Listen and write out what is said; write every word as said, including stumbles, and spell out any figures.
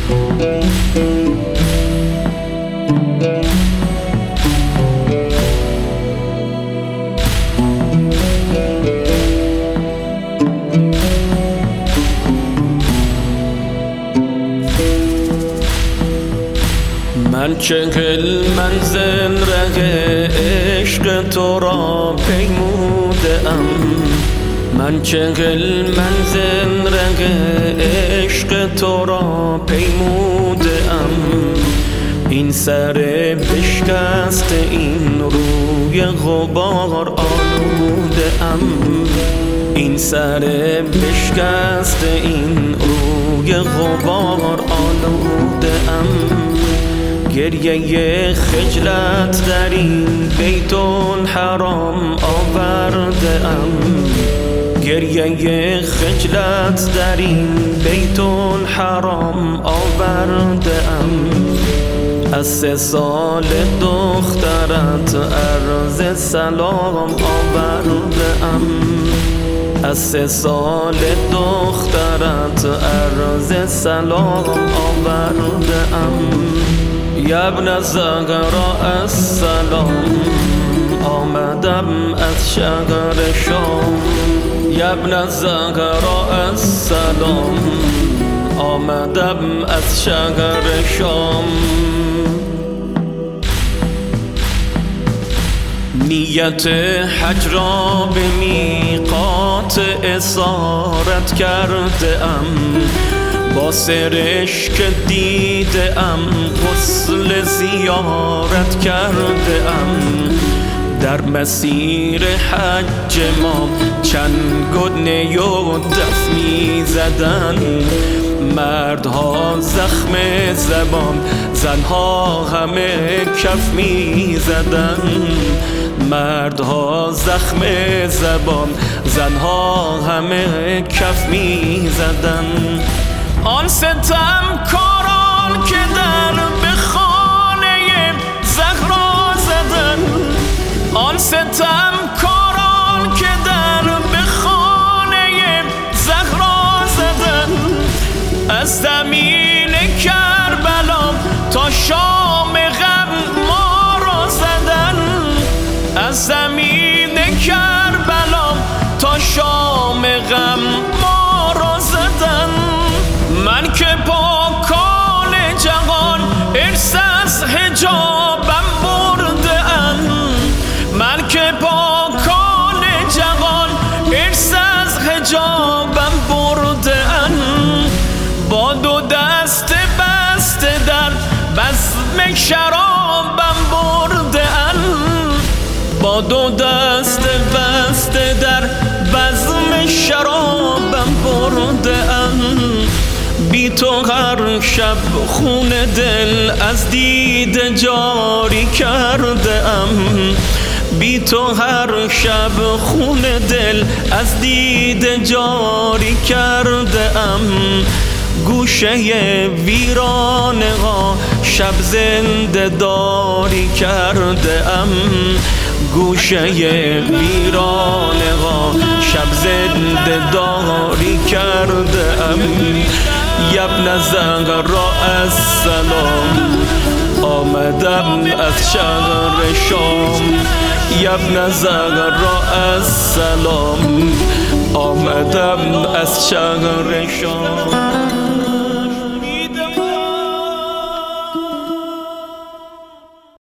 من چهل منزل ره عشق تو را پیموده ام، من چهل منزل ره عشق تو را پیموده ام. این سر بشکست این روی غبار آلوده ام، این سر بشکست این روی غبار آلوده ام. گریه خجلت در این بیت الحرام آورده ام، گریه خجلت در این بیت الحرام آورده ام. از سه سال دخترت عرض سلام آورده ام، از سه سال دخترت عرض سلام آورده ام. یا ابن الزهراء السلام، آمدم از شهر شام. یا ابن الزهراء السلام، آمدم از شهر شام. نیت حج را به میقات اسارت کرده ام، با سرشک دیده ام غسل زیارت کرده ام. در مسیر حج ما چنگ و نی و دف می زدن، مردها زخم زبان، زنها همه کف می زدن. مردها زخم زبان، زنها همه کف می زدن. آن ستم کاران که در به خانه زهرا زدن، آن ستم کاران که در به خانه زهرا زدن. از زمین کربلا تا شام غم ما را زدن، از زمین کربلا تا شام غم ما را زدن. من که پاکان جهان ارث از حجابم برده ام، من که پاکان جهان ارث از حجابم برده ام. با دو دست بسته در بزم شرابم برده ام، با دو دست بسته در بزم شرابم برده ام. بی تو هر شب خون دل از دید جاری کرده ام، بی تو هر شب خون دل از دید جاری کرده ام. گوشه ویرانه ها شب زنده داری کرده ام، گوشه ویرانه ها شب زنده داری کرده ام. یا ابن الزهراء السلام، آمدم از شهر شام. یا ابن الزهراء السلام، آمدم از شهر شام.